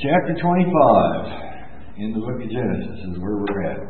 Chapter 25 in the book of Genesis is where we're at.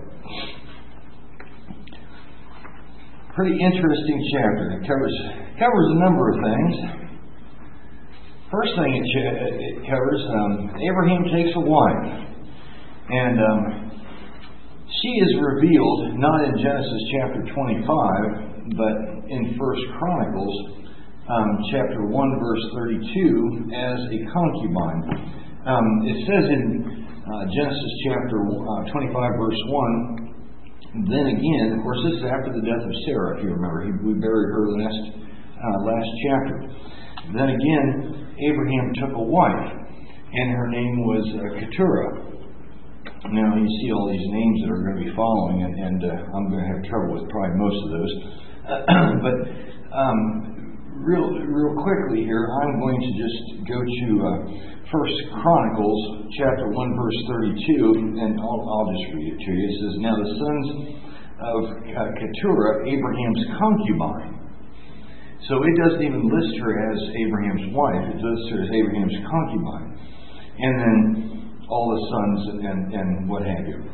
Pretty interesting chapter. It covers a number of things. First thing it covers, Abraham takes a wife. And she is revealed not in Genesis chapter 25, but in 1 Chronicles chapter 1 verse 32 as a concubine. It says in Genesis chapter 25 verse 1, then again, of course this is after the death of Sarah, if you remember. We buried her last chapter. Then again, Abraham took a wife, and her name was Keturah. Now you see all these names that are going to be following, and I'm going to have trouble with probably most of those. But real quickly here, I'm going to just go to 1 Chronicles chapter 1 verse 32, and I'll just read it to you. It says, now the sons of Keturah, Abraham's concubine. So it doesn't even list her as Abraham's wife. It lists her as Abraham's concubine. And then all the sons and what have you.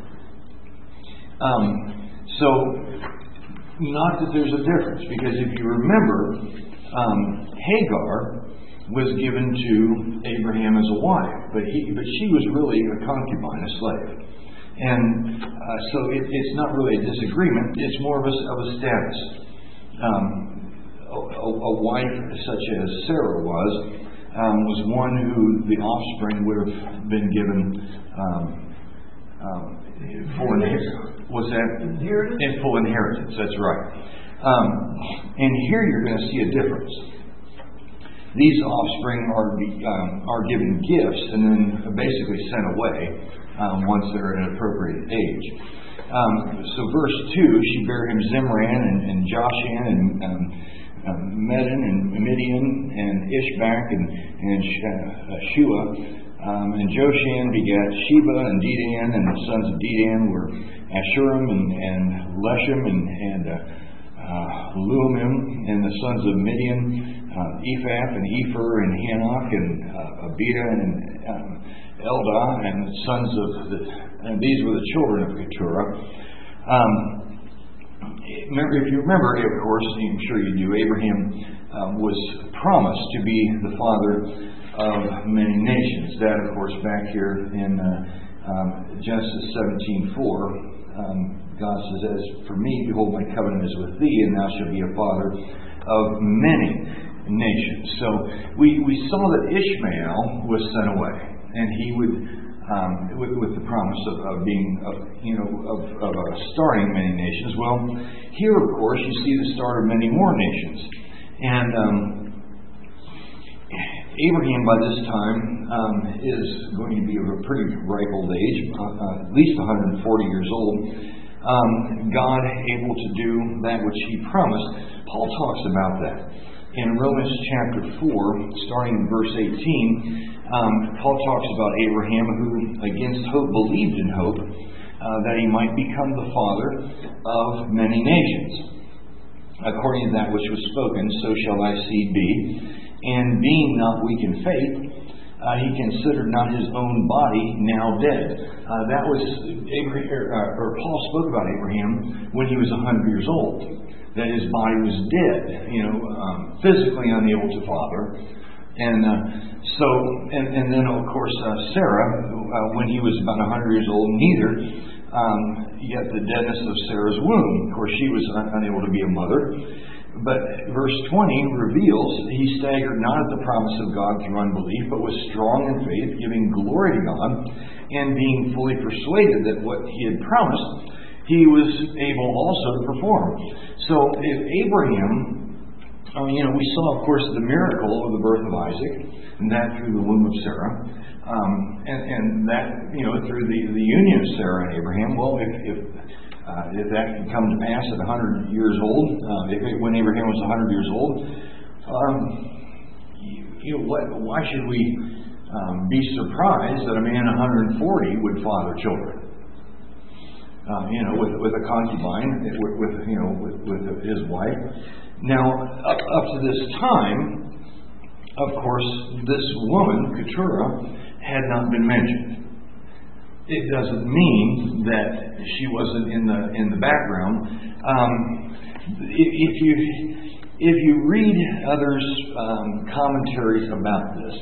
So, not that there's a difference, because if you remember, Hagar was given to Abraham as a wife, but she was really a concubine, a slave. And so it's not really a disagreement, it's more of a status. A wife such as Sarah was one who the offspring would have been given full inheritance. What's that? In full inheritance, that's right. And here you're going to see a difference. These offspring are given gifts and then basically sent away once they're at an appropriate age. So verse 2, she bare him Zimran and Joshan and Medan and Midian and Ishbak and Shua. And Joshan begat Sheba and Dedan, and the sons of Dedan were Ashurim and Leshem and Luamim, and the sons of Midian, Ephah and Epher and Hanok and Abida and Eldah, and the sons of and these were the children of Keturah. If you remember, of course, I'm sure you do, Abraham was promised to be the father of many nations. That, of course, back here in Genesis 17:4, God says, as for me, behold, my covenant is with thee, and thou shalt be a father of many nations. So we saw that Ishmael was sent away, and he would, with the promise of being, starting many nations. Well, here, of course, you see the start of many more nations, and Abraham by this time is going to be of a pretty ripe old age, at least 140 years old. God able to do that which he promised. Paul talks about that. In Romans chapter 4, starting in verse 18, Paul talks about Abraham who against hope believed in hope that he might become the father of many nations. According to that which was spoken, so shall thy seed be. And being not weak in faith, he considered not his own body now dead. That was Paul spoke about Abraham when he was 100 years old, that his body was dead, physically unable to father. And and then of course Sarah, when he was about 100 years old, neither yet the deadness of Sarah's womb. Of course, she was unable to be a mother. But verse 20 reveals he staggered not at the promise of God through unbelief, but was strong in faith, giving glory to God, and being fully persuaded that what he had promised, he was able also to perform. So if Abraham, we saw, of course, the miracle of the birth of Isaac, and that through the womb of Sarah, and that, through the union of Sarah and Abraham. Well, if that could come to pass at 100 years old, when Abraham was 100 years old, why should we be surprised that a man 140 would father children? With a concubine, with his wife. Now, up to this time, of course, this woman, Keturah, had not been mentioned. It doesn't mean that she wasn't in the background. If you read others' commentaries about this,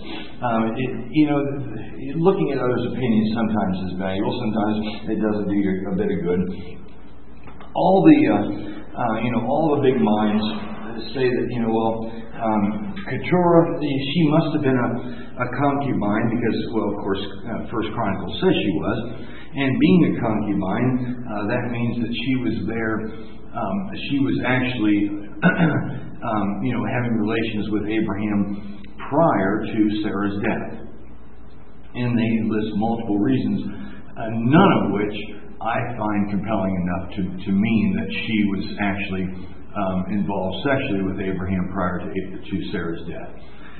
looking at others' opinions sometimes is valuable. Sometimes it doesn't do you a bit of good. All the big minds say that Keturah, she must have been a concubine because, well, of course, First Chronicles says she was, and being a concubine, that means that she was there. She was actually, having relations with Abraham prior to Sarah's death. And they list multiple reasons, none of which I find compelling enough to mean that she was actually involved sexually with Abraham prior to Sarah's death.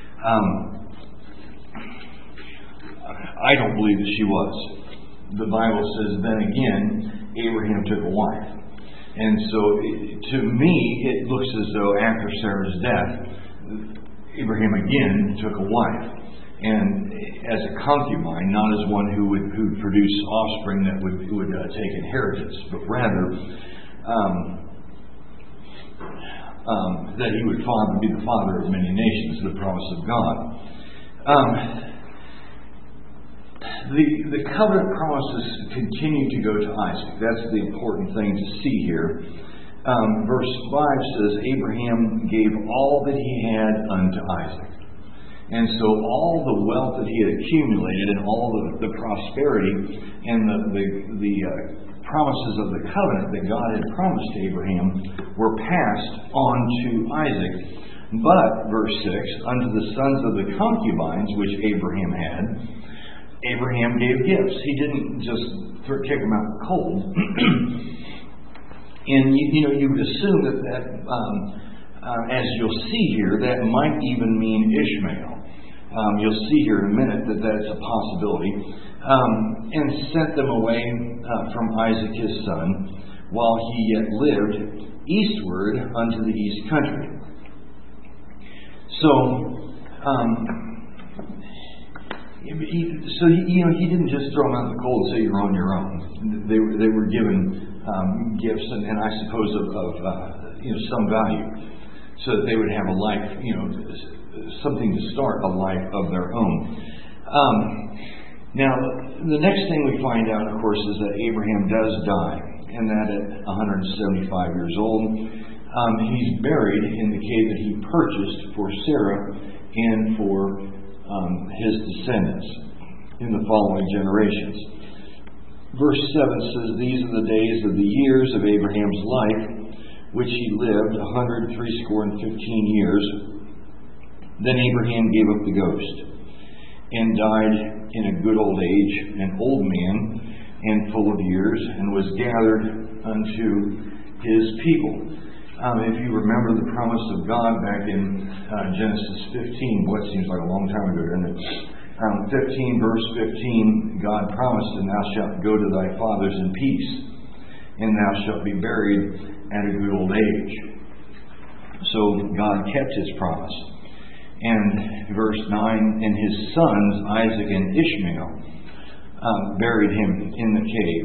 I don't believe that she was. The Bible says, then again, Abraham took a wife. And so, to me, it looks as though after Sarah's death, Abraham again took a wife. And as a concubine, not as one who would produce offspring that would take inheritance, but rather that he would be the father of many nations, the promise of God. The covenant promises continue to go to Isaac. That's the important thing to see here. Verse 5 says, Abraham gave all that he had unto Isaac. And so all the wealth that he had accumulated and all the prosperity and the promises of the covenant that God had promised to Abraham were passed on to Isaac. But, verse 6, unto the sons of the concubines which Abraham had, Abraham gave gifts. He didn't just kick them out cold. And you would assume that as you'll see here, that might even mean Ishmael. You'll see here in a minute that that's a possibility. And sent them away from Isaac his son, while he yet lived, eastward unto the east country. He didn't just throw them out in the cold and say you're on your own. They were given gifts and I suppose of some value, so that they would have a life, something to start a life of their own. Now, the next thing we find out, of course, is that Abraham does die, and that at 175 years old. He's buried in the cave that he purchased for Sarah and for his descendants in the following generations. Verse 7 says, These are the days of the years of Abraham's life, which he lived 160 years. Then Abraham gave up the ghost, and died in a good old age, an old man, and full of years, and was gathered unto his people. If you remember the promise of God back in Genesis 15, what seems like a long time ago, doesn't it? 15, verse 15, God promised, And thou shalt go to thy fathers in peace, and thou shalt be buried at a good old age. So God kept his promise. And verse 9, And his sons, Isaac and Ishmael, buried him in the cave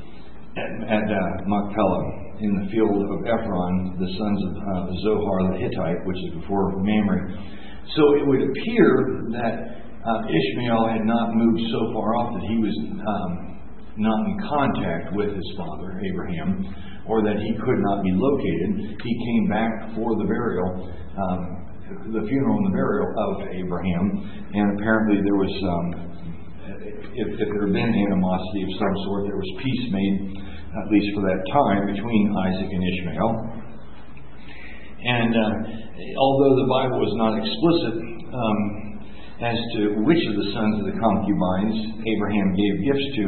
at Machpelah, in the field of Ephron, the sons of Zohar the Hittite, which is before Mamre. So it would appear that Ishmael had not moved so far off that he was not in contact with his father, Abraham, or that he could not be located. He came back for the burial, the funeral and the burial of Abraham, and apparently there was, if there had been animosity of some sort, there was peace made, at least for that time, between Isaac and Ishmael. And although the Bible was not explicit as to which of the sons of the concubines Abraham gave gifts to,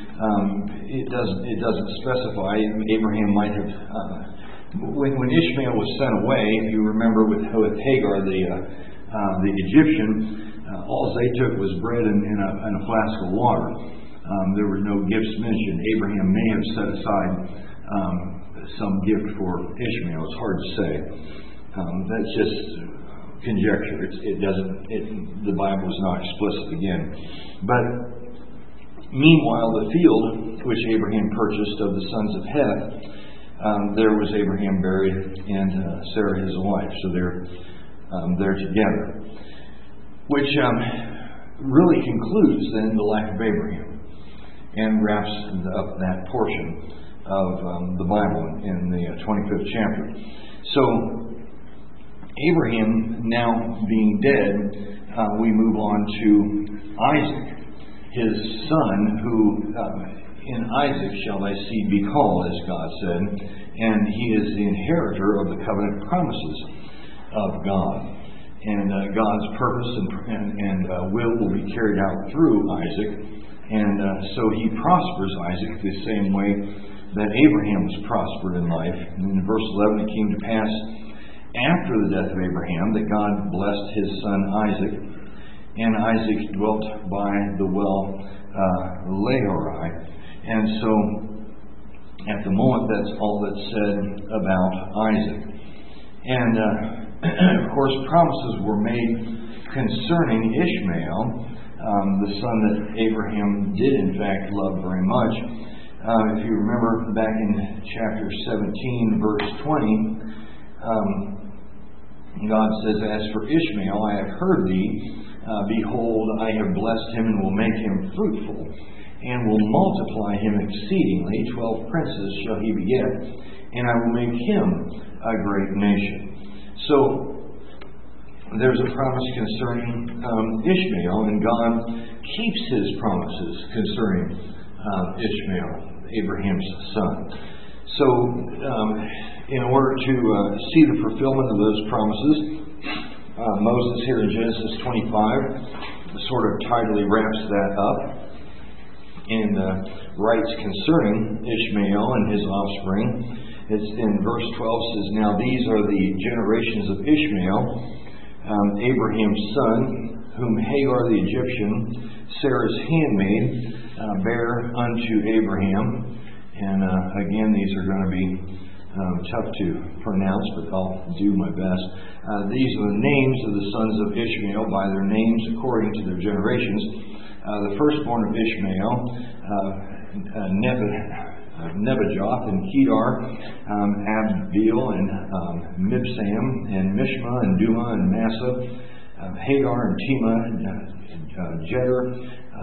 it doesn't specify. Abraham might have, when Ishmael was sent away, if you remember with Hagar the Egyptian, all they took was bread and a flask of water. There were no gifts mentioned. Abraham may have set aside some gift for Ishmael. It's hard to say. That's just conjecture. The Bible is not explicit again. But meanwhile, the field which Abraham purchased of the sons of Heth, there was Abraham buried, and Sarah his wife. So they're together, which really concludes then the life of Abraham and wraps up that portion of the Bible in the 25th chapter. So Abraham now being dead, we move on to Isaac, his son, who in Isaac shall thy seed be called, as God said, and he is the inheritor of the covenant promises of God. And God's purpose and will be carried out through Isaac. And so he prospers Isaac the same way that Abraham was prospered in life. And in verse 11, it came to pass after the death of Abraham that God blessed his son Isaac. And Isaac dwelt by the well Laharai. And so at the moment, that's all that's said about Isaac. And of course, promises were made concerning Ishmael, the son that Abraham did in fact love very much. If you remember back in chapter 17, verse 20, God says, "As for Ishmael, I have heard thee. Behold, I have blessed him and will make him fruitful, and will multiply him exceedingly. 12 princes shall he beget, and I will make him a great nation." So there's a promise concerning Ishmael, and God keeps his promises concerning Ishmael, Abraham's son. So in order to see the fulfillment of those promises, Moses here in Genesis 25 sort of tidily wraps that up and writes concerning Ishmael and his offspring. It's in verse 12 says, "Now these are the generations of Ishmael, Abraham's son, whom Hagar the Egyptian, Sarah's handmaid, bare unto Abraham." And again, these are going to be tough to pronounce, but I'll do my best. These are the names of the sons of Ishmael by their names according to their generations. The firstborn of Ishmael, Nebajoth and Kedar, Abiel and Mibsam and Mishma and Duma and Massa, Hagar and Tema, Jeter,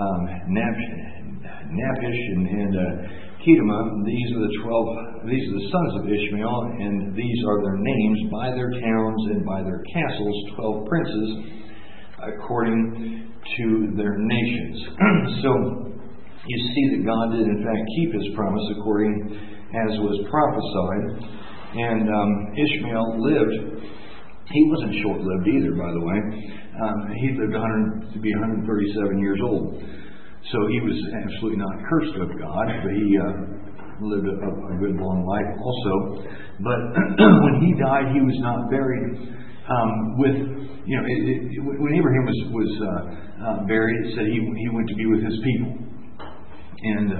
Napish and Kedema. These are the sons of Ishmael, and these are their names by their towns and by their castles, 12 princes, according to their nations. So you see that God did in fact keep his promise according as was prophesied. And Ishmael lived. He wasn't short-lived either, by the way. He lived to be 137 years old. So he was absolutely not cursed of God, but he lived a good long life also. But when he died, he was not buried when Abraham was buried, it said he went to be with his people. And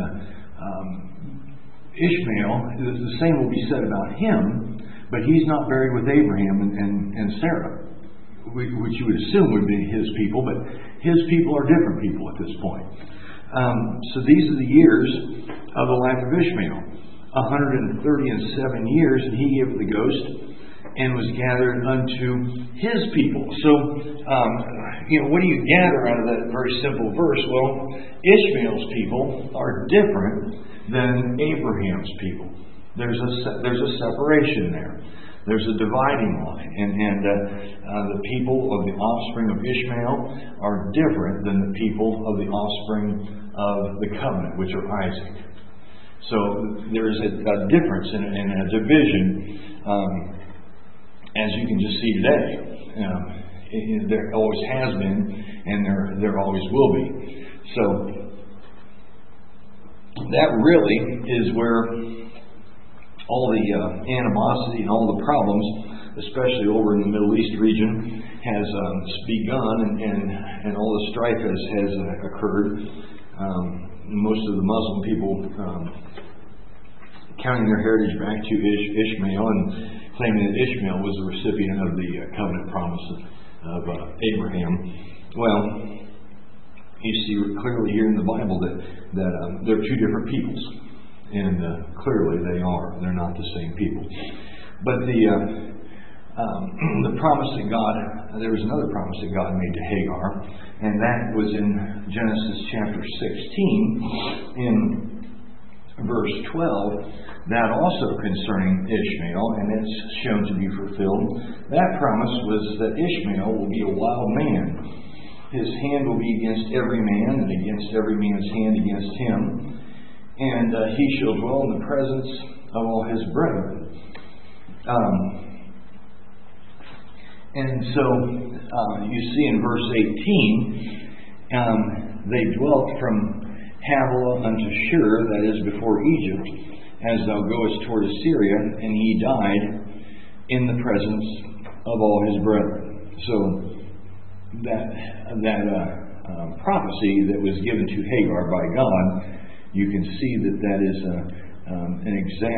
Ishmael, the same will be said about him, but he's not buried with Abraham and Sarah, which you would assume would be his people, but his people are different people at this point. So these are the years of the life of Ishmael. 137 years, and he gave the ghost and was gathered unto his people. So, what do you gather out of that very simple verse? Well, Ishmael's people are different than Abraham's people. There's a separation there. There's a dividing line, and the people of the offspring of Ishmael are different than the people of the offspring of the covenant, which are Isaac. So there is a difference and a division, as you can just see today. There always has been, and there always will be. So that really is where all the animosity and all the problems, especially over in the Middle East region, has begun, and all the strife has occurred. Most of the Muslim people counting their heritage back to Ishmael and claiming that Ishmael was the recipient of the covenant promise of Abraham. Well, you see clearly here in the Bible that they're two different peoples, and clearly they are. They're not the same people. But the promise that God, there was another promise that God made to Hagar, and that was in Genesis chapter 16, in verse 12, that also concerning Ishmael, and it's shown to be fulfilled. That promise was that Ishmael will be a wild man. His hand will be against every man, and against every man's hand against him, and he shall dwell in the presence of all his brethren. And so you see in verse 18, they dwelt from Havilah unto Shur, that is before Egypt, as thou goest toward Assyria, and he died in the presence of all his brethren. So that prophecy that was given to Hagar by God, you can see that is an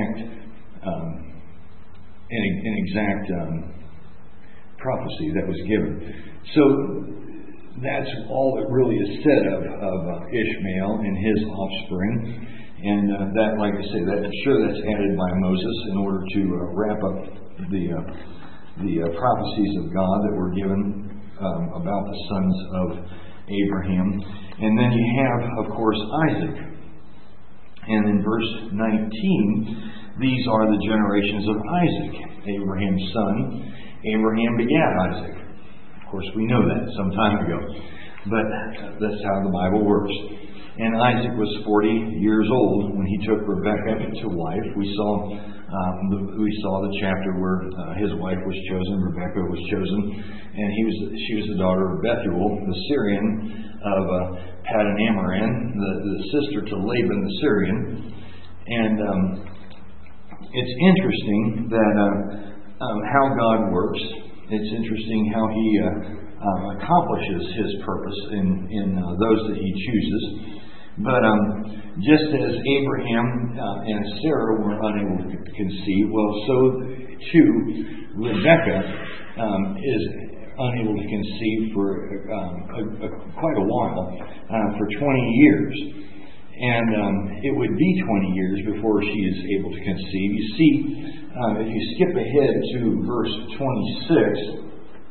exact prophecy that was given. So that's all that really is said of Ishmael and his offspring. And that, like I say, that's added by Moses in order to wrap up the prophecies of God that were given about the sons of Abraham. And then you have, of course, Isaac. And in verse 19, these are the generations of Isaac, Abraham's son. Abraham begat Isaac. Of course, we know that some time ago. But that's how the Bible works. And Isaac was 40 years old when he took Rebekah to wife. We saw the chapter where his wife was chosen, Rebekah was chosen, and she was the daughter of Bethuel, the Syrian of Paddan Aram, the sister to Laban the Syrian. And it's interesting that how God works. It's interesting how He accomplishes His purpose in those that He chooses. But just as Abraham and Sarah were unable to conceive, well, so too Rebekah is unable to conceive for quite a while, for 20 years. And it would be 20 years before she is able to conceive. You see, if you skip ahead to verse 26,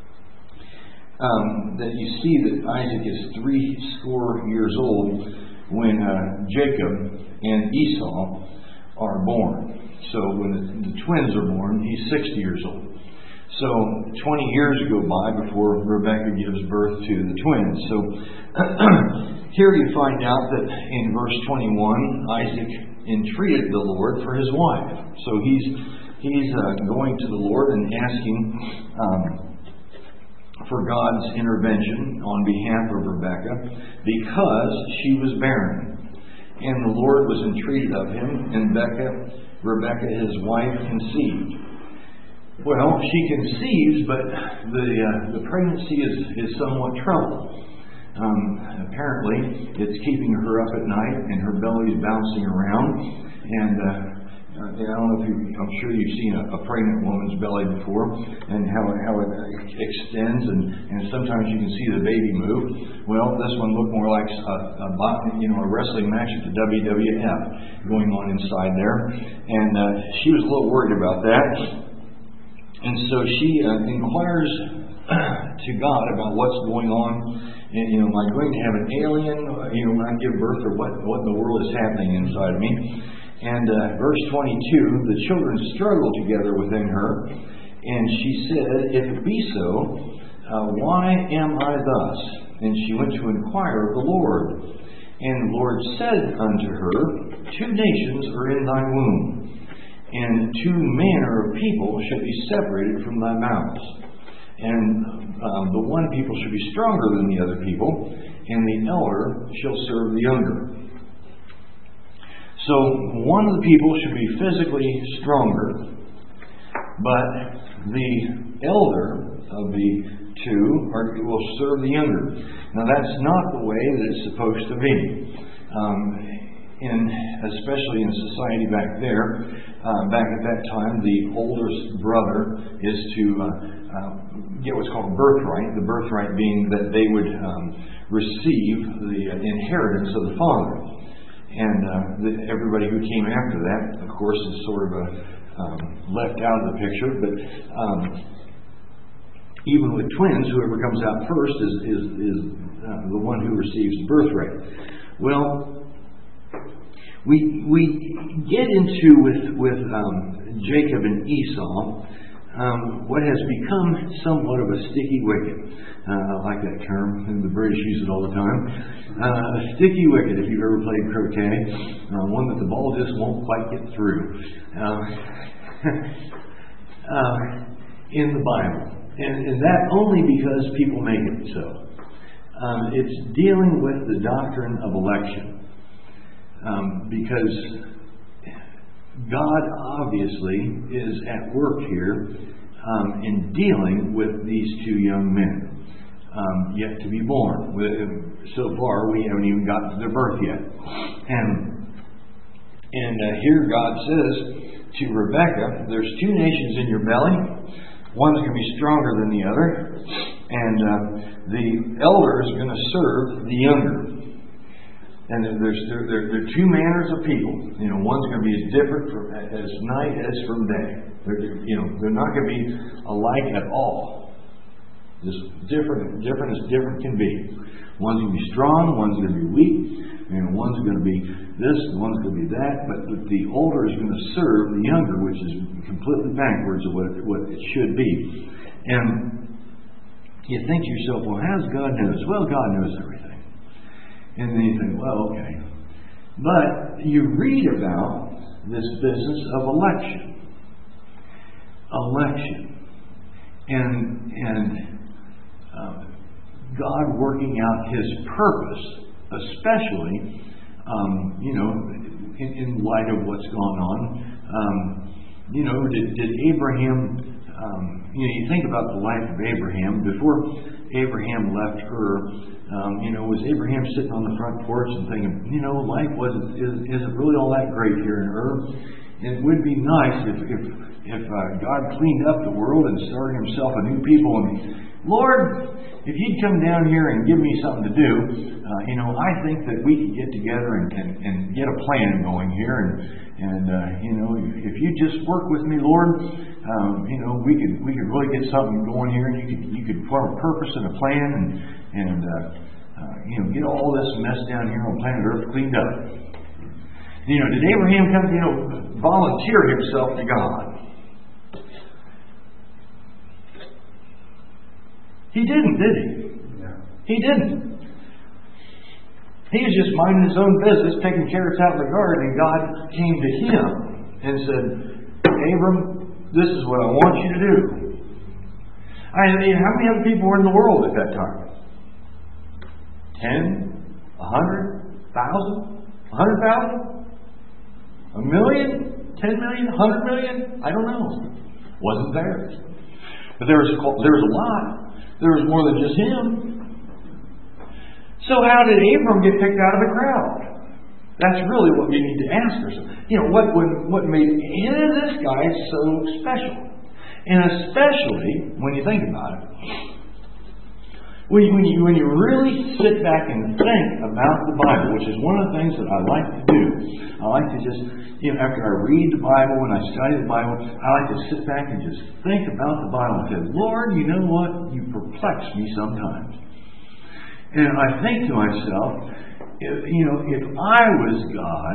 that you see that Isaac is 80 years old when Jacob and Esau are born. So when the twins are born, he's 60 years old. So 20 years go by before Rebekah gives birth to the twins. So here you find out that in verse 21, Isaac entreated the Lord for his wife. So he's going to the Lord and asking for God's intervention on behalf of Rebekah because she was barren. And the Lord was entreated of him, and Rebekah, his wife, conceived. Well, she conceives, but the pregnancy is somewhat troubled. Apparently, it's keeping her up at night, and her belly is bouncing around. And I don't know if I'm sure you've seen a pregnant woman's belly before, and how it extends, and sometimes you can see the baby move. Well, this one looked more like a wrestling match at the WWF going on inside there, and she was a little worried about that. And so she inquires to God about what's going on. And, am I going to have an alien? When I give birth, or what in the world is happening inside of me? And verse 22, the children struggled together within her, and she said, "If it be so, why am I thus?" And she went to inquire of the Lord. And the Lord said unto her, 2 nations are in thy womb, and 2 manner of people shall be separated from thy mouth. And the one people shall be stronger than the other people, and the elder shall serve the younger. So one of the people should be physically stronger, but the elder of the 2 will serve the younger. Now that's not the way that it's supposed to be. especially in society back there, back at that time, the oldest brother is to get what's called birthright. The birthright being that they would receive the inheritance of the father. And everybody who came after that, of course, is sort of left out of the picture. But even with twins, whoever comes out first is the one who receives the birthright. Well, we get into with Jacob and Esau what has become somewhat of a sticky wicket. I like that term, and the British use it all the time. A sticky wicket, if you've ever played croquet, one that the ball just won't quite get through. In the Bible. And that only because people make it so. It's dealing with the doctrine of election. Because God obviously is at work here in dealing with these two young men yet to be born. So far, we haven't even gotten to their birth yet. And here God says to Rebekah, there's two nations in your belly. One's going to be stronger than the other. And the elder is going to serve the younger. And there are two manners of people. One's going to be as different as night as from day. They're not going to be alike at all. Just different as different can be. One's going to be strong, one's going to be weak, and one's going to be this, one's going to be that. But the older is going to serve the younger, which is completely backwards of what it should be. And you think to yourself, well, how does God know this? Well, God knows everything. And then you think, well, okay. But you read about this business of election. And God working out His purpose, especially, in light of what's gone on. Did Abraham, you think about the life of Abraham. Before Abraham left Ur, was Abraham sitting on the front porch and thinking, life isn't really all that great here in Ur. It would be nice if God cleaned up the world and started Himself a new people. And Lord, if You'd come down here and give me something to do, I think that we could get together and get a plan going here. And if you just work with me, Lord, we could really get something going here. And you could form a purpose and a plan and get all this mess down here on planet Earth cleaned up. Did Abraham come, volunteer himself to God? He didn't, did he? No. He didn't. He was just minding his own business, taking carrots out in the garden, and God came to him and said, Abram, this is what I want you to do. How many other people were in the world at that time? 10? 100? 1,000? 100,000? 1 million? 10 million? 100 million? I don't know. Wasn't there. But there was a lot. There was more than just him. So how did Abram get picked out of the crowd? That's really what you need to ask yourself. What made this guy so special? And especially when you think about it, when you really sit back and think about the Bible, which is one of the things that I like to do. I like to just, after I read the Bible, when I study the Bible, I like to sit back and just think about the Bible and say, Lord, you know what? You perplex me sometimes. And I think to myself, if I was God,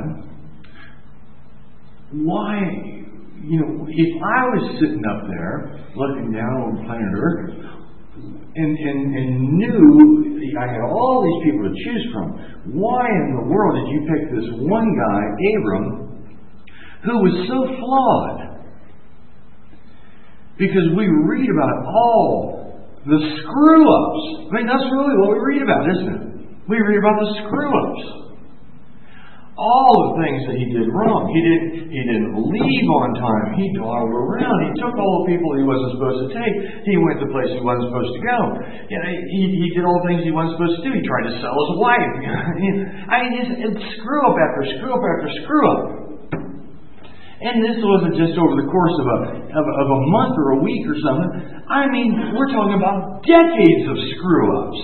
why, if I was sitting up there looking down on planet Earth, and knew I had all these people to choose from, why in the world did you pick this one guy, Abram, who was so flawed? Because we read about all the screw-ups. That's really what we read about, isn't it? We read about the screw-ups. all the things that he did wrong. He didn't leave on time. He dawdled around. He took all the people he wasn't supposed to take. He went to places he wasn't supposed to go. You know, he did all the things he wasn't supposed to do. He tried to sell his wife. I mean, it's screw up after screw up after screw up. And this wasn't just over the course of a month or a week or something. I mean, we're talking about decades of screw ups.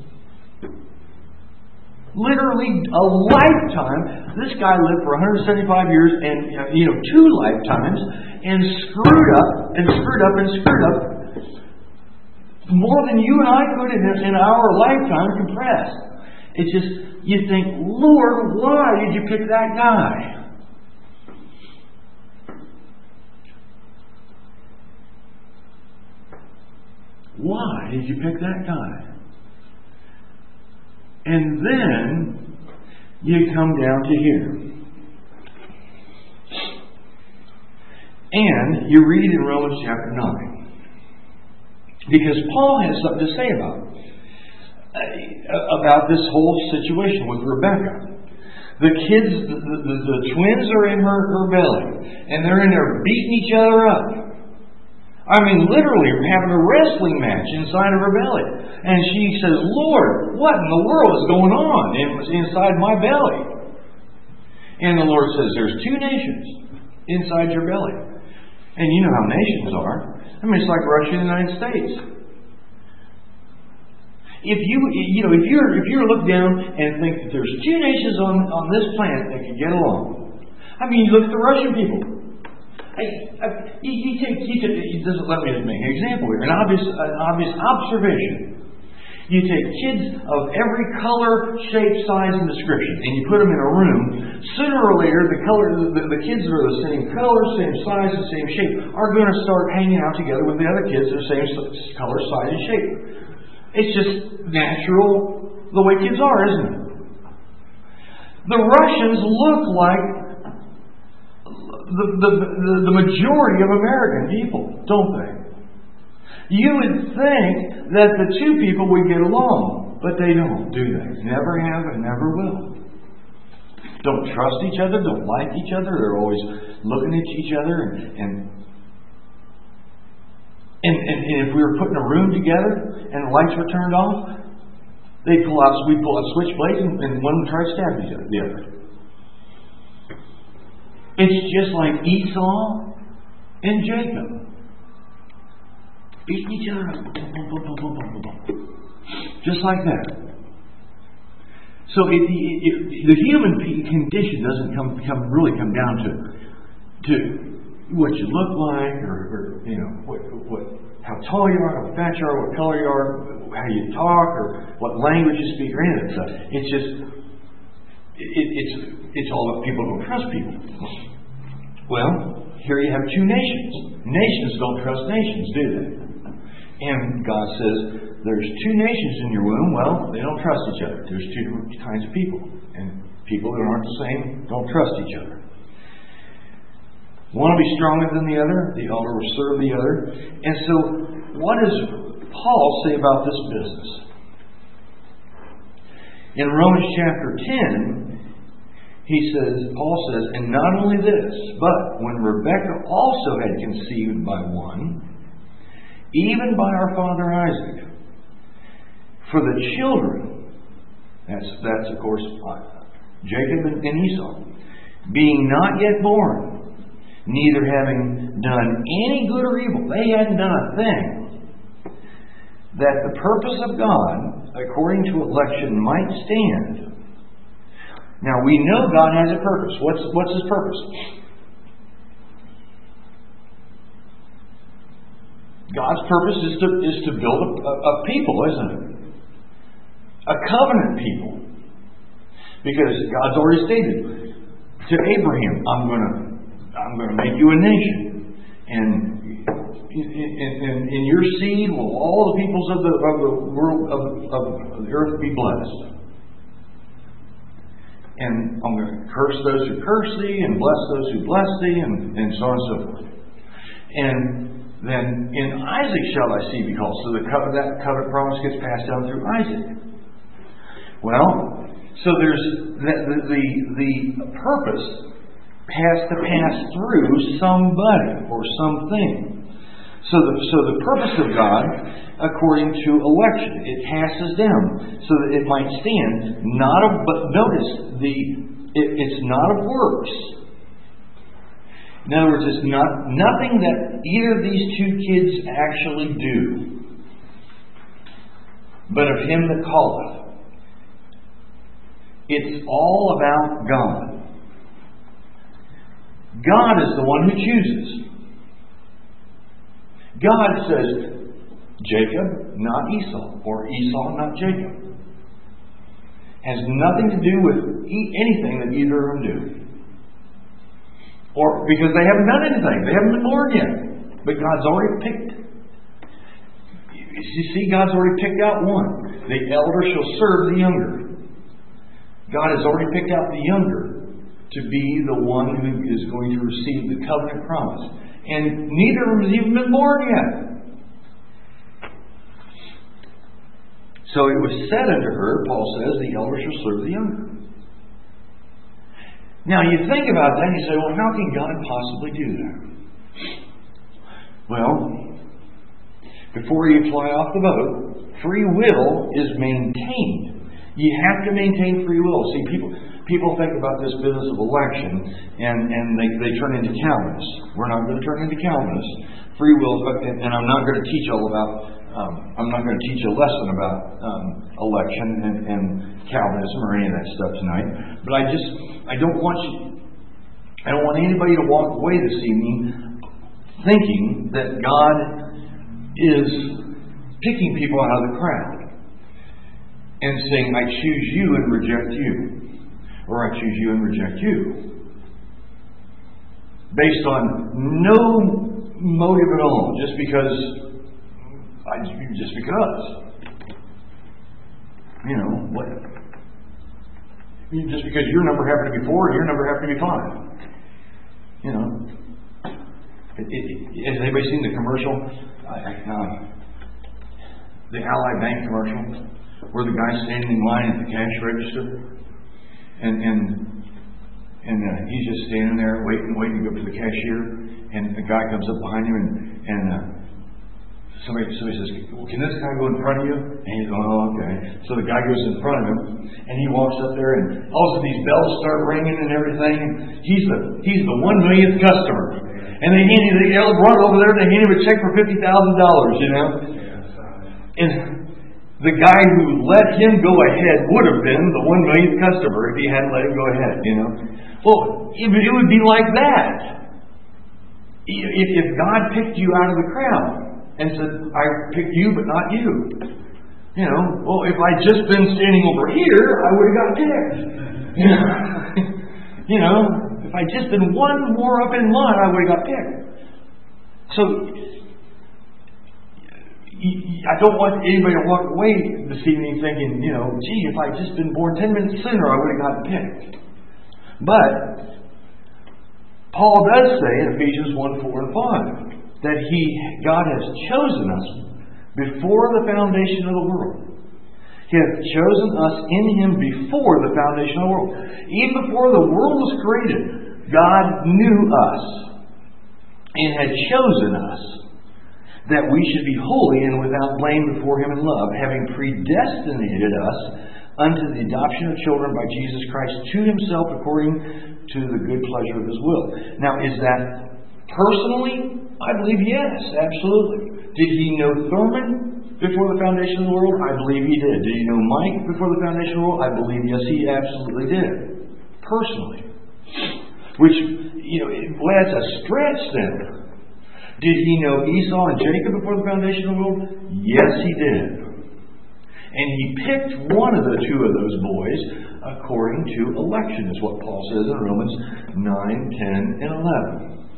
Literally a lifetime. This guy lived for 175 years and, 2 lifetimes and screwed up and screwed up and screwed up more than you and I could in our lifetime compressed. It's just, you think, Lord, why did you pick that guy? Why did you pick that guy? And then you come down to here. And you read in Romans chapter 9. Because Paul has something to say about this whole situation with Rebecca. The kids, the twins are in her belly. And they're in there beating each other up. I mean, literally having a wrestling match inside of her belly. And she says, Lord, what in the world is going on inside my belly? And the Lord says, there's 2 nations inside your belly. And you know how nations are. I mean, it's like Russia and the United States. If you look down and think that there's 2 nations on this planet that can get along. I mean, you look at the Russian people. Let me just make an example here. An obvious observation. You take kids of every color, shape, size, and description, and you put them in a room. Sooner or later, the kids that are the same color, same size, and same shape are going to start hanging out together with the other kids that are the same color, size, and shape. It's just natural the way kids are, isn't it? The Russians look like the majority of American people, don't they? You would think that the 2 people would get along, but they don't, do they? Never have and never will. Don't trust each other, don't like each other, they're always looking at each other and if we were put in a room together and the lights were turned off, we'd pull out switchblades and one would try to stab the other. It's just like Esau and Jacob. Beating each other up. Just like that. So the human condition doesn't really come down to what you look like or how tall you are, how fat you are, what color you are, how you talk, or what language you speak, or any of that stuff. It's just it's all that people don't trust people. Well, here you have 2 nations. Nations don't trust nations, do they? And God says, there's 2 nations in your womb. Well, they don't trust each other. There's 2 kinds of people. And people that aren't the same don't trust each other. One will be stronger than the other. The elder will serve the other. And so, what does Paul say about this business? In Romans chapter 10, Paul says, and not only this, but when Rebekah also had conceived by one, even by our father Isaac, for the children, that's of course Jacob and Esau, being not yet born, neither having done any good or evil, they hadn't done a thing, that the purpose of God, according to election, might stand. Now, we know God has a purpose. What's His purpose? God's purpose is to build a people, isn't it? A covenant people. Because God's already stated to Abraham, I'm going to make you a nation. And in your seed will all the peoples of the world of the earth be blessed. And I'm going to curse those who curse thee, and bless those who bless thee, and so on and so forth. And then in Isaac shall thy seed be called. So that covenant promise gets passed down through Isaac. Well, So there's the purpose has to pass through somebody or something. So the purpose of God, according to election, it passes down so that it might stand. But notice it's not of works. In other words, it's nothing that either of these two kids actually do, but of Him that calleth. It's all about God. God is the one who chooses. God says, Jacob, not Esau, or Esau, not Jacob. Has nothing to do with anything that either of them do. Or because they haven't done anything. They haven't been born yet. But God's already picked. You see, God's already picked out one. The elder shall serve the younger. God has already picked out the younger to be the one who is going to receive the covenant promise. And neither of them has even been born yet. So it was said unto her, Paul says, the elder shall serve the younger. Now you think about that and you say, well, how can God possibly do that? Well, before you fly off the boat, free will is maintained. You have to maintain free will. See, people think about this business of election and they turn into Calvinists. We're not going to turn into Calvinists. Free will, and I'm not going to teach I'm not going to teach a lesson about election and Calvinism or any of that stuff tonight. But I don't want anybody to walk away this evening thinking that God is picking people out of the crowd and saying, I choose you and reject you. Or I choose you and reject you. Based on no motive at all. Just because. You know, what? Just because your number happened to be 4 and your number happened to be 5. You know. Has anybody seen the commercial? The Ally Bank commercial? Where the guy's standing in line at the cash register, and he's just standing there waiting to go up to the cashier, and the guy comes up behind him, and somebody says, well, can this guy go in front of you? And he's going, oh, okay. So the guy goes in front of him, and he walks up there, and all of a sudden these bells start ringing and everything. And he's the 1 millionth customer, and they'll run over there and they hand him a check for $50,000, you know. And the guy who let him go ahead would have been the 1 millionth customer if he hadn't let him go ahead, you know. Well, it would be like that. If God picked you out of the crowd and said, I picked you but not you. You know, well, if I'd just been standing over here, I would have got picked. You know, if I'd just been one more up in line, I would have got picked. So, I don't want anybody to walk away this evening thinking, you know, gee, if I'd just been born 10 minutes sooner, I would have gotten picked. But Paul does say in Ephesians 1:4 and 5 that God has chosen us before the foundation of the world. He hath chosen us in Him before the foundation of the world. Even before the world was created, God knew us and had chosen us, that we should be holy and without blame before Him in love, having predestinated us unto the adoption of children by Jesus Christ to Himself according to the good pleasure of His will. Now, is that personally? I believe yes, absolutely. Did He know Thurman before the foundation of the world? I believe He did. Did He know Mike before the foundation of the world? I believe yes, He absolutely did. Personally. Which, you know, that's a stretch then. Did He know Esau and Jacob before the foundation of the world? Yes, He did. And He picked one of the two of those boys according to election, is what Paul says in Romans 9, 10, and 11.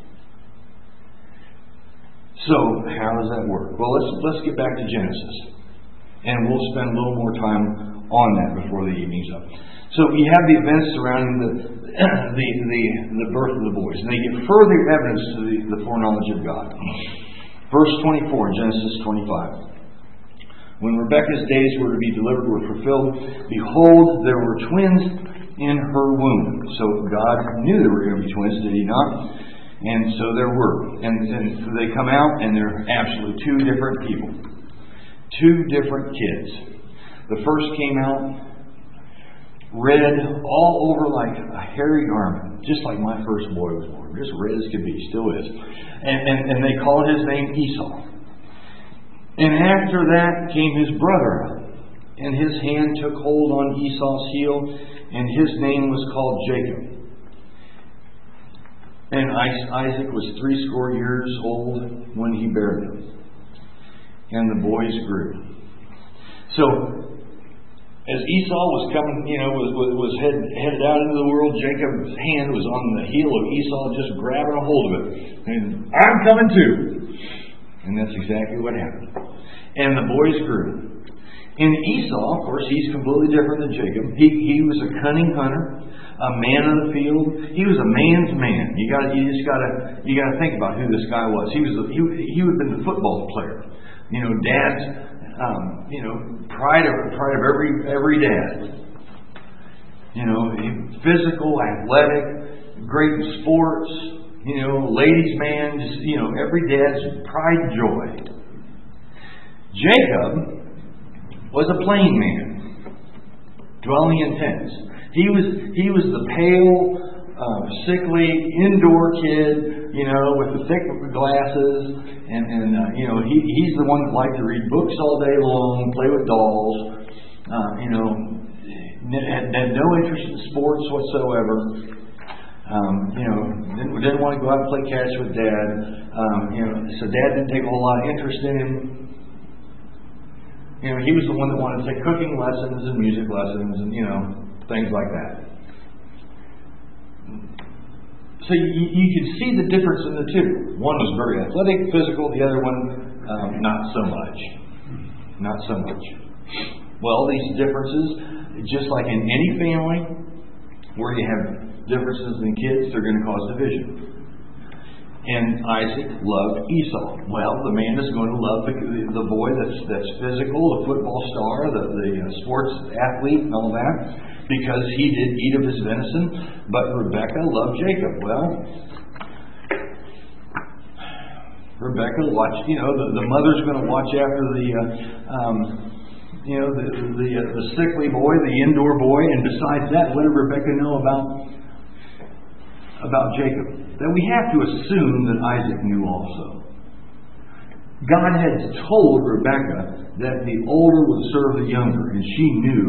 So, how does that work? Well, let's get back to Genesis. And we'll spend a little more time on that before the evening's up. So you have the events surrounding the birth of the boys. And they give further evidence to the foreknowledge of God. Verse 24 in Genesis 25. When Rebekah's days were to be delivered were fulfilled, behold, there were twins in her womb. So God knew there were going to be twins, did He not? And so there were. And they come out, and they're absolutely two different people. Two different kids. The first came out red all over like a hairy garment, just like my first boy was born. Just red as could be, still is. And they called his name Esau. And after that came his brother out, and his hand took hold on Esau's heel, and his name was called Jacob. And Isaac was 80 years old when he bare them. And the boys grew. So, as Esau was coming, was headed out into the world, Jacob's hand was on the heel of Esau, just grabbing a hold of it. And I'm coming too. And that's exactly what happened. And the boys grew. And Esau, of course, he's completely different than Jacob. He was a cunning hunter, a man of the field. He was a man's man. You gotta think about who this guy was. He would have been the football player. Dad's pride of every dad. Physical, athletic, great in sports. Ladies' man, just, every dad's pride and joy. Jacob was a plain man, dwelling in tents. He was the pale, sickly, indoor kid, with the thick glasses, and he's the one that liked to read books all day long, play with dolls, had no interest in sports whatsoever. Didn't want to go out and play catch with Dad. So Dad didn't take a whole lot of interest in him. He was the one that wanted to take cooking lessons and music lessons and things like that. So you can see the difference in the two. One was very athletic, physical. The other one, not so much. Not so much. Well, these differences, just like in any family where you have differences in kids, they're going to cause division. And Isaac loved Esau. Well, the man is going to love the boy that's physical, the football star, the sports athlete, and all that, because he did eat of his venison. But Rebekah loved Jacob. Well, Rebekah watched. The mother's going to watch after the sickly boy, the indoor boy, and besides that, what did Rebekah know about Jacob? That we have to assume that Isaac knew also. God had told Rebekah that the older would serve the younger, and she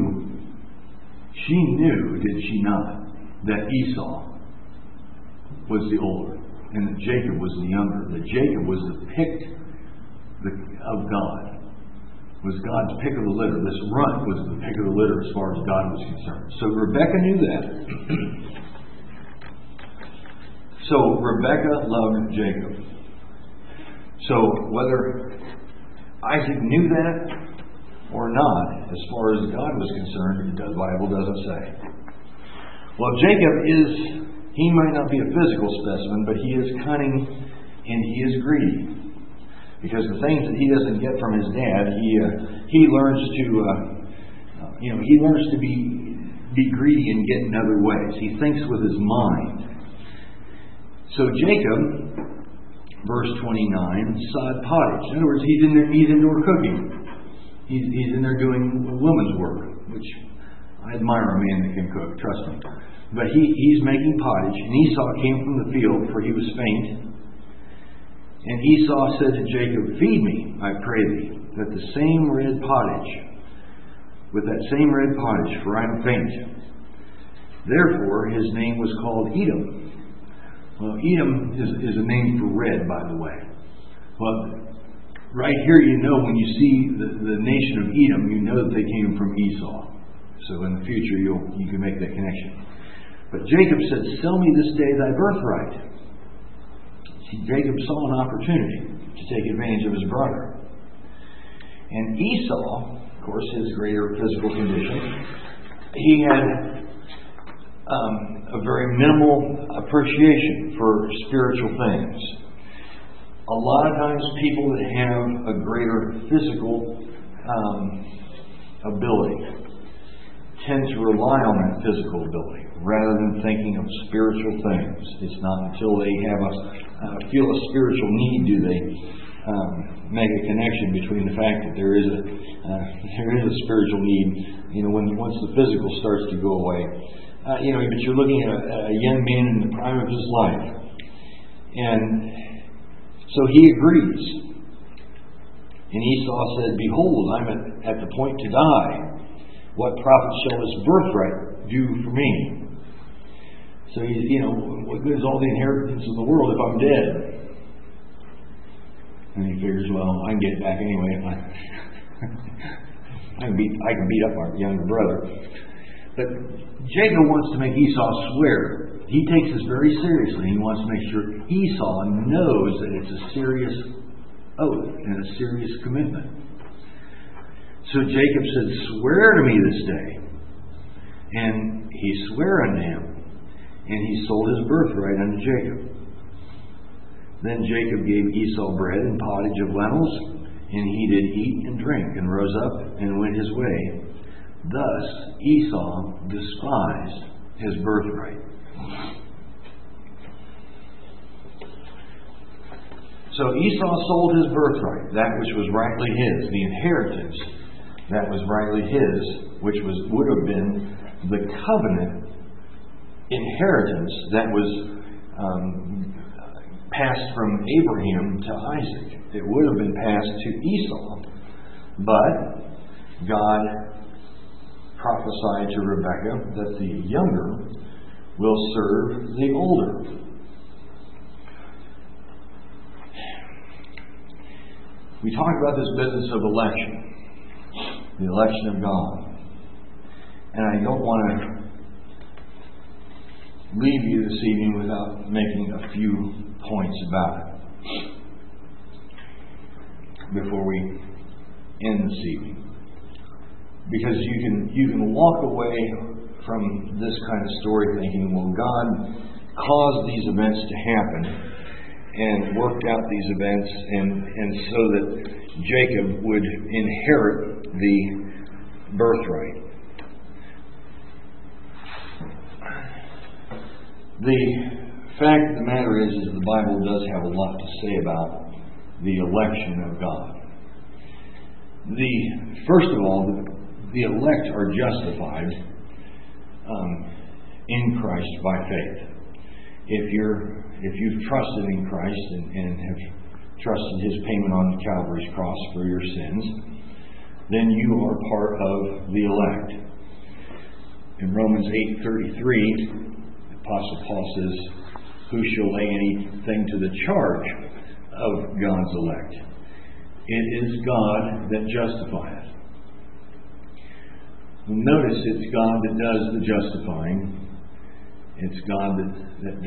knew, did she not, that Esau was the older, and that Jacob was the younger, that Jacob was the pick of God, was God's pick of the litter. This runt was the pick of the litter as far as God was concerned. So Rebekah knew that. So Rebekah loved Jacob. So whether Isaac knew that or not, as far as God was concerned, the Bible doesn't say. Well, Jacob he might not be a physical specimen, but he is cunning and he is greedy. Because the things that he doesn't get from his dad, he learns to be greedy and get in other ways. He thinks with his mind. So Jacob, verse 29, sod pottage. In other words, he's indoor cooking. He's in there doing woman's work, which I admire a man that can cook, trust me. But he's making pottage, and Esau came from the field, for he was faint. And Esau said to Jacob, feed me, I pray thee, with that same red pottage, for I am faint. Therefore his name was called Edom. Well, Edom is a name for red, by the way. Well, right here when you see the nation of Edom, you know that they came from Esau. So in the future you can make that connection. But Jacob said, sell me this day thy birthright. See, Jacob saw an opportunity to take advantage of his brother. And Esau, of course, his greater physical condition, he had a very minimal appreciation for spiritual things. A lot of times people that have a greater physical ability tend to rely on that physical ability rather than thinking of spiritual things. It's not until they feel a spiritual need do they make a connection between the fact that there is a spiritual need. Once the physical starts to go away, but you're looking at a young man in the prime of his life, and so he agrees. And Esau said, "Behold, I'm at the point to die. What profit shall this birthright do for me?" So what good is all the inheritance in the world if I'm dead? And he figures, well, I can get it back anyway. I can beat up our younger brother. But Jacob wants to make Esau swear. He takes this very seriously. He wants to make sure Esau knows that it's a serious oath and a serious commitment. So Jacob said, "Swear to me this day." And he sware unto him. And he sold his birthright unto Jacob. Then Jacob gave Esau bread and pottage of lentils, and he did eat and drink, and rose up and went his way. Thus Esau despised his birthright. So Esau sold his birthright, that which was rightly his, the inheritance that was rightly his, which would have been the covenant inheritance that was passed from Abraham to Isaac. It would have been passed to Esau. But God prophesied to Rebekah that the younger will serve the older. We talk about this business of election, the election of God. And I don't want to leave you this evening without making a few points about it before we end this evening. Because you can walk away from this kind of story thinking, well, God caused these events to happen and worked out these events and so that Jacob would inherit the birthright. The fact of the matter is the Bible does have a lot to say about the election of God. First of all, the elect are justified in Christ by faith. If you've trusted in Christ and have trusted His payment on Calvary's cross for your sins, then you are part of the elect. In Romans 8:33, the Apostle Paul says, "Who shall lay anything to the charge of God's elect? It is God that justifieth." Notice it's God that does the justifying. It's God that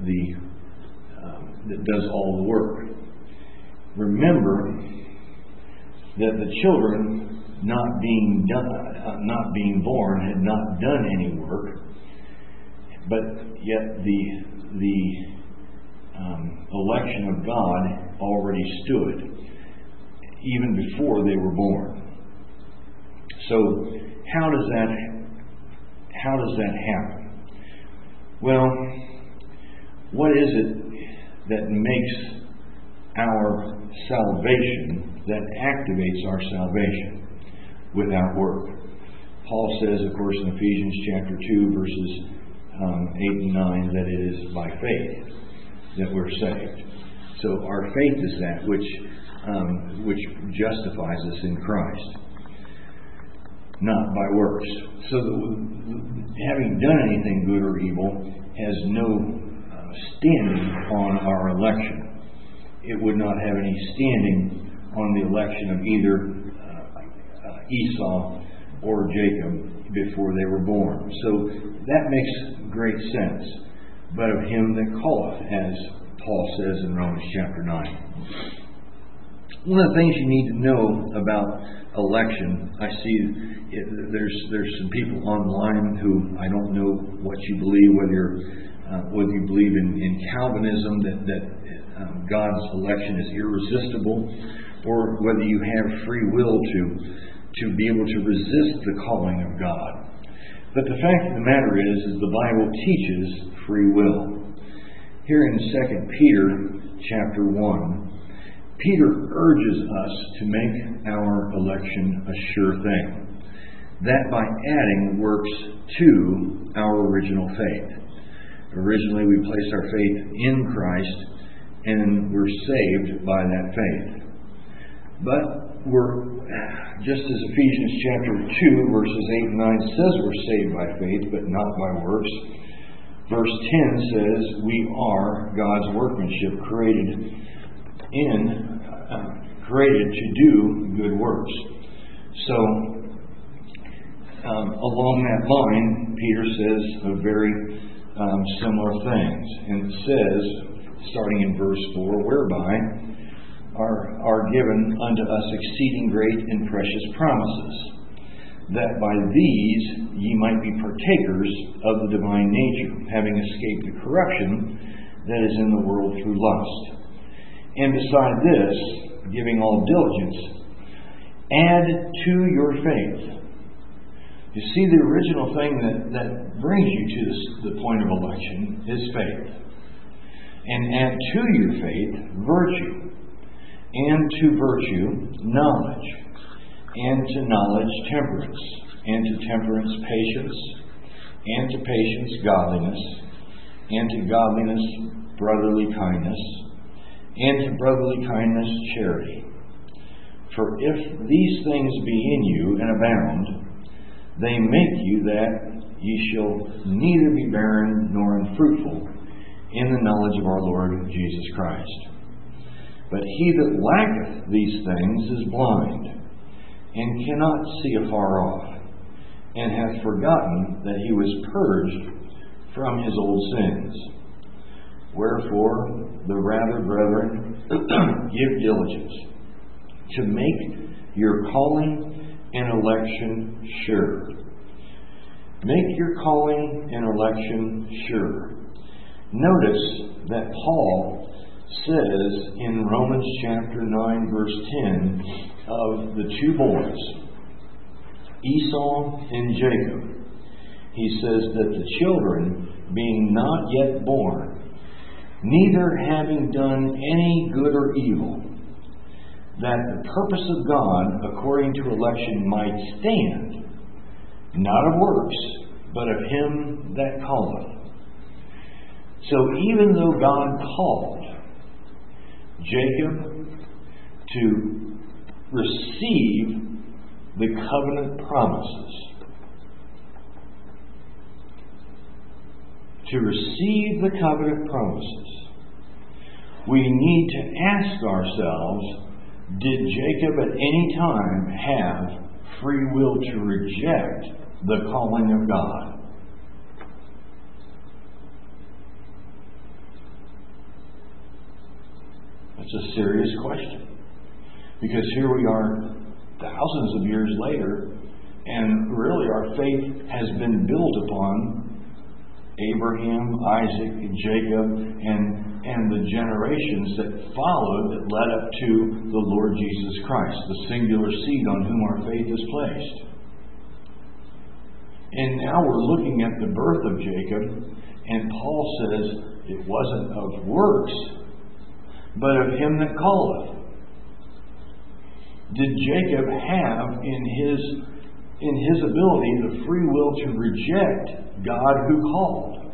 does all the work. Remember that the children not being born had not done any work, but yet the election of God already stood even before they were born. So how does that happen? Well, what is it that makes our salvation, that activates our salvation without work? Paul says, of course, in Ephesians chapter 2, verses 8 and 9, that it is by faith that we're saved. So our faith is that which justifies us in Christ, not by works. So having done anything good or evil has no standing on our election. It would not have any standing on the election of either Esau or Jacob before they were born. So that makes great sense. But of him that calleth, as Paul says in Romans chapter 9. One of the things you need to know about election, I see there's some people online who I don't know what you believe, whether you believe in Calvinism that God's election is irresistible, or whether you have free will to be able to resist the calling of God. But the fact of the matter is the Bible teaches free will. Here in 2 Peter chapter 1, Peter urges us to make our election a sure thing, that by adding works to our original faith. Originally, we placed our faith in Christ, and we're saved by that faith. But we're, just as Ephesians chapter 2, verses 8 and 9 says we're saved by faith, but not by works. Verse 10 says we are God's workmanship, created to do good works. So, along that line, Peter says a very similar things, and says, starting in verse 4, whereby are given unto us exceeding great and precious promises, that by these ye might be partakers of the divine nature, having escaped the corruption that is in the world through lust. And beside this, giving all diligence, add to your faith. You see, the original thing that brings you to the point of election is faith. And add to your faith virtue, and to virtue knowledge, and to knowledge temperance, and to temperance patience, and to patience godliness, and to godliness brotherly kindness, and to brotherly kindness charity. For if these things be in you and abound, they make you that ye shall neither be barren nor unfruitful in the knowledge of our Lord Jesus Christ. But he that lacketh these things is blind, and cannot see afar off, and hath forgotten that he was purged from his old sins. Wherefore, the rather, brethren, give diligence to make your calling and election sure. Make your calling and election sure. Notice that Paul says in Romans chapter 9, verse 10, of the two boys, Esau and Jacob, he says that the children, being not yet born, neither having done any good or evil, that the purpose of God according to election might stand, not of works, but of him that calleth. So even though God called Jacob to receive the covenant promises, we need to ask ourselves, did Jacob at any time have free will to reject the calling of God? That's a serious question. Because here we are thousands of years later, and really our faith has been built upon Abraham, Isaac, Jacob, and the generations that followed that led up to the Lord Jesus Christ, the singular seed on whom our faith is placed. And now we're looking at the birth of Jacob, and Paul says it wasn't of works, but of him that calleth. Did Jacob have in his ability the free will to reject God who called?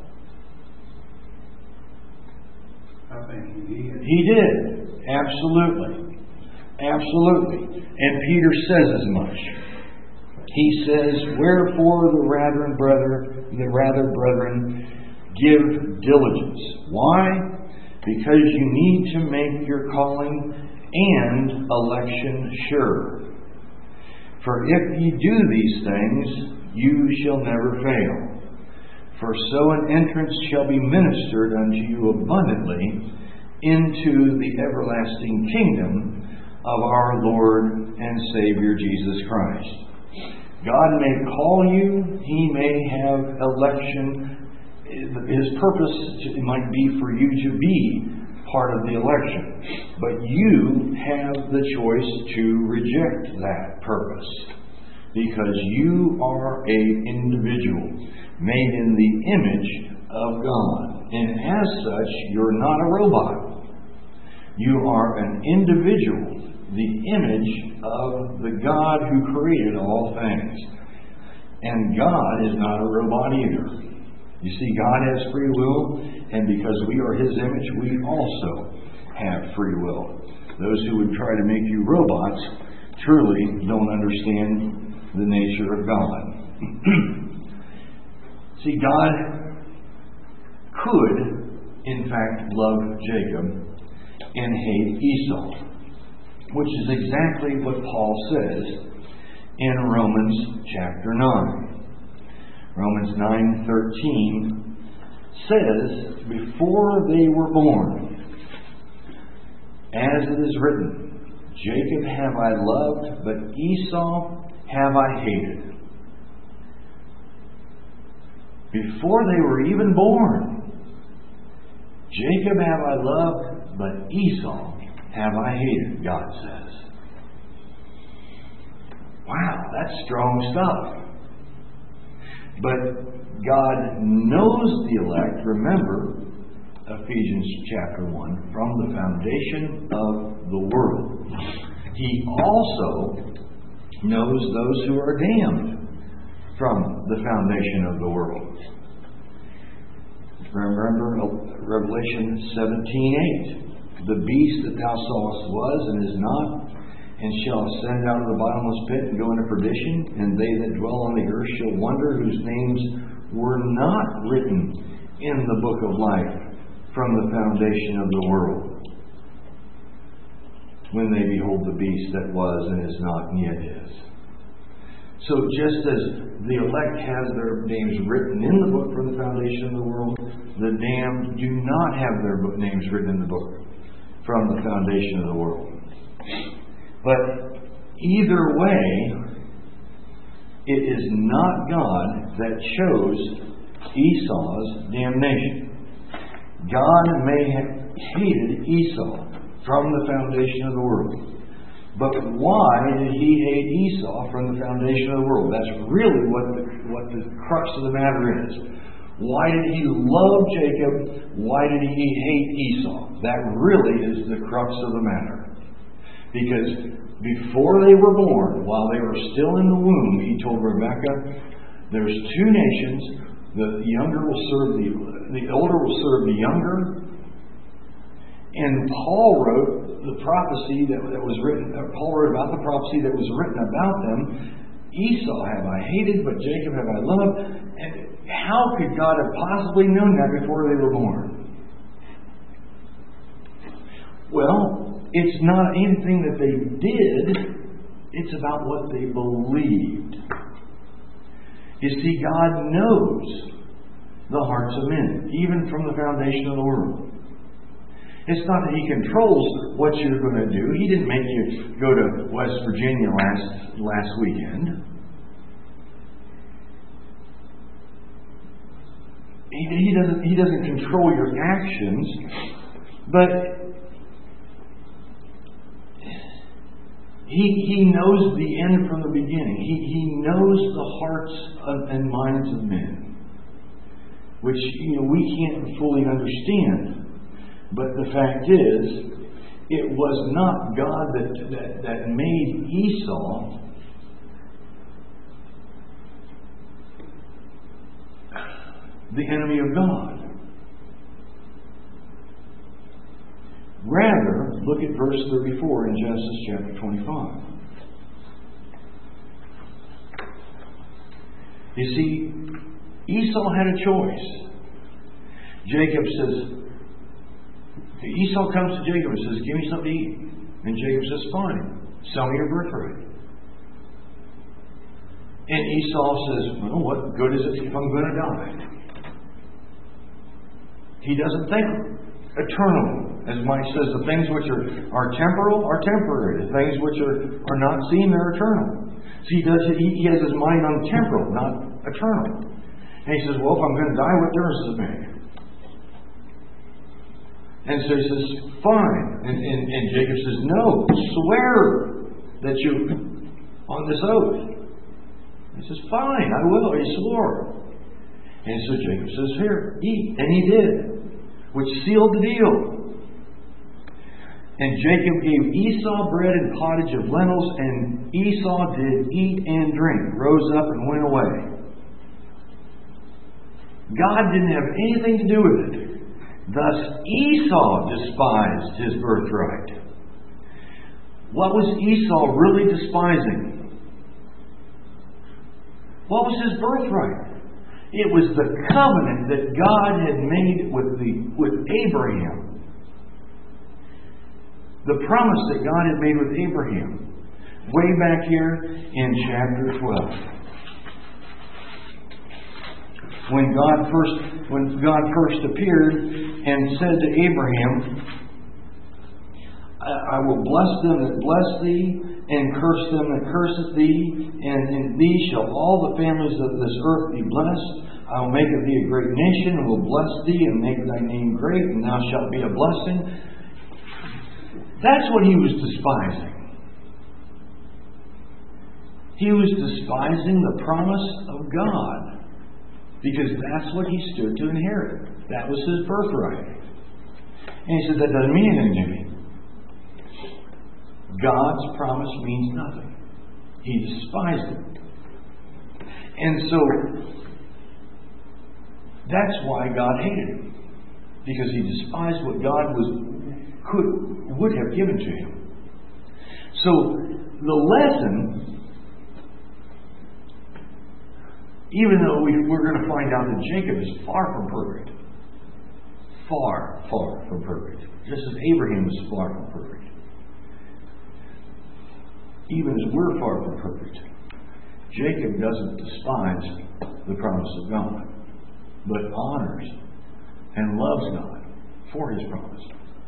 I think he did. He did. Absolutely. Absolutely. And Peter says as much. He says, wherefore the rather brethren, give diligence. Why? Because you need to make your calling and election sure. For if ye do these things, you shall never fail. For so an entrance shall be ministered unto you abundantly into the everlasting kingdom of our Lord and Savior Jesus Christ. God may call you, He may have election. His purpose might be for you to be part of the election. But you have the choice to reject that purpose, because you are an individual made in the image of God. And as such, you're not a robot. You are an individual, the image of the God who created all things. And God is not a robot either. You see, God has free will, and because we are His image, we also have free will. Those who would try to make you robots truly don't understand the nature of God. See, God could, in fact, love Jacob and hate Esau, which is exactly what Paul says in Romans chapter 9. Romans 9:13 says, before they were born, as it is written, Jacob have I loved, but Esau have I hated. Before they were even born, Jacob have I loved, but Esau have I hated, God says. Wow, that's strong stuff. But God knows the elect, remember Ephesians chapter 1, from the foundation of the world. He also knows those who are damned from the foundation of the world. Remember Revelation 17:8. The beast that thou sawest was and is not, and shall ascend out of the bottomless pit and go into perdition, and they that dwell on the earth shall wonder, whose names were not written in the book of life from the foundation of the world, when they behold the beast that was and is not and yet is. So just as the elect has their names written in the book from the foundation of the world, the damned do not have their names written in the book from the foundation of the world. But either way, it is not God that chose Esau's damnation. God may have hated Esau from the foundation of the world. But why did He hate Esau from the foundation of the world? That's really what the crux of the matter is. Why did He love Jacob? Why did He hate Esau? That really is the crux of the matter. Because before they were born, while they were still in the womb, He told Rebekah, there's two nations. The younger will serve the older will serve the younger. And Paul wrote the prophecy that was written. Paul wrote about the prophecy that was written about them. Esau have I hated, but Jacob have I loved. And how could God have possibly known that before they were born? Well, it's not anything that they did. It's about what they believed. You see, God knows the hearts of men, even from the foundation of the world. It's not that He controls what you're going to do. He didn't make you go to West Virginia last weekend. He doesn't control your actions, but He knows the end from the beginning. He knows the hearts and minds of men, which we can't fully understand. But the fact is, it was not God that made Esau the enemy of God. Rather, look at verse 34 in Genesis chapter 25. You see, Esau had a choice. Jacob says, Esau comes to Jacob and says, give me something to eat. And Jacob says, fine, sell me your birthright. And Esau says, well, what good is it if I'm going to die? He doesn't think eternally. As Mike says, the things which are temporal are temporary. The things which are not seen, they're eternal. So he has his mind on temporal, not eternal. And he says, well, if I'm going to die, what difference does it make? And so he says, fine. And Jacob says, no, swear that you, on this oath. He says, fine, I will. He swore. And so Jacob says, here, eat. And he did, which sealed the deal. And Jacob gave Esau bread and pottage of lentils, and Esau did eat and drink, rose up and went away. God didn't have anything to do with it. Thus Esau despised his birthright. What was Esau really despising? What was his birthright? It was the covenant that God had made with Abraham. The promise that God had made with Abraham. Way back here in chapter 12. When God first appeared and said to Abraham, I will bless them that bless thee, and curse them that curseth thee, and in thee shall all the families of this earth be blessed. I will make of thee a great nation, and will bless thee, and make thy name great, and thou shalt be a blessing. That's what he was despising. He was despising the promise of God, because that's what he stood to inherit. That was his birthright. And he said, that doesn't mean anything to me. God's promise means nothing. He despised it. And so, that's why God hated him. Because he despised what God would have given to him. So, the lesson, even though we're going to find out that Jacob is far from perfect. Far, far from perfect. Just as Abraham is far from perfect. Even as we're far from perfect. Jacob doesn't despise the promise of God, but honors and loves God for his promise.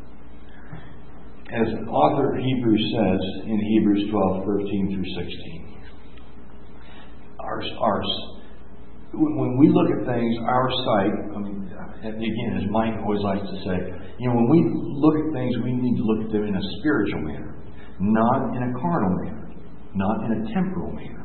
As the author of Hebrews says in Hebrews 12:13 through 16, when we look at things, our sight, and again, as Mike always likes to say, when we look at things, we need to look at them in a spiritual manner, not in a carnal manner, not in a temporal manner.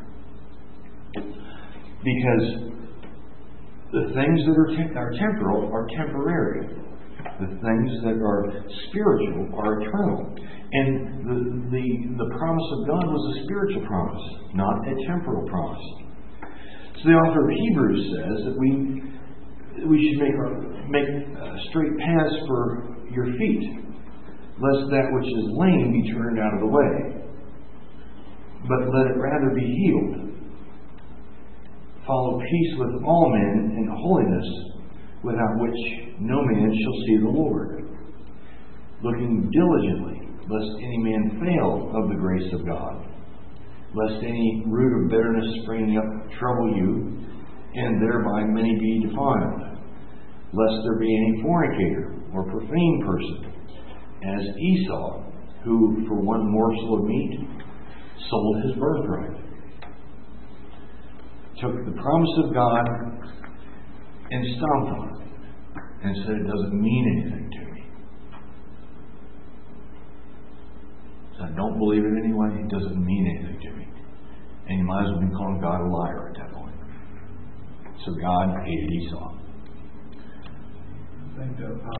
Because the things that are temporal are temporary. The things that are spiritual are eternal. And the promise of God was a spiritual promise, not a temporal promise. So the author of Hebrews says that we should make straight paths for your feet, lest that which is lame be turned out of the way, but let it rather be healed. Follow peace with all men and holiness, without which no man shall see the Lord. Looking diligently, lest any man fail of the grace of God, lest any root of bitterness springing up trouble you, and thereby many be defiled, lest there be any fornicator or profane person, as Esau, who for one morsel of meat sold his birthright. Took the promise of God and stomped on it and said it doesn't mean anything to me. So I don't believe it anyway. It doesn't mean anything to me. And you might as well be calling God a liar at that point. So God hated Esau. I think